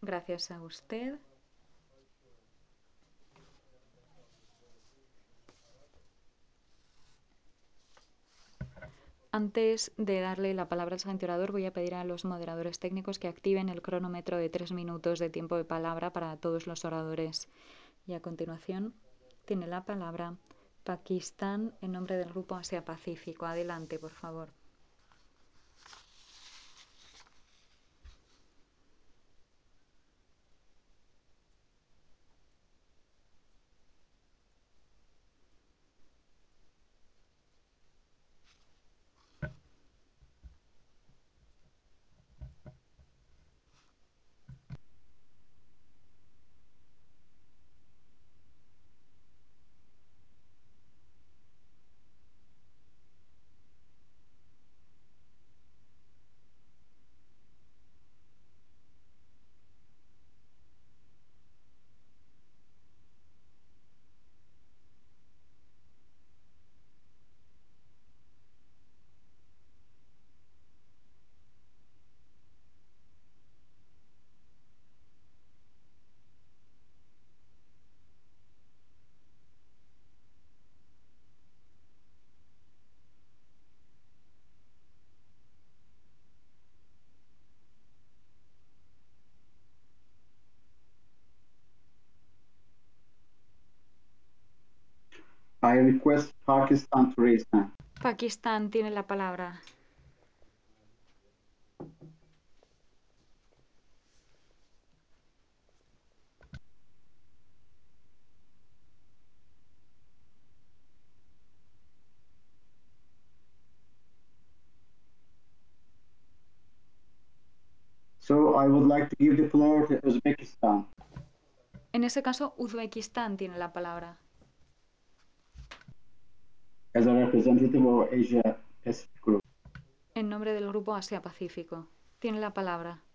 Gracias a usted. Antes de darle la palabra al siguiente orador, voy a pedir a los moderadores técnicos que activen el cronómetro de 3 minutos de tiempo de palabra para todos los oradores. Y a continuación tiene la palabra Pakistán en nombre del Grupo Asia-Pacífico. Adelante, por favor. I request Pakistan to raise hand. Pakistán tiene la palabra. So I would like to give the floor to Uzbekistan. En ese caso, Uzbekistán tiene la palabra. As a representative of Asia Pacific Group. En nombre del Grupo Asia-Pacífico. Tiene la palabra.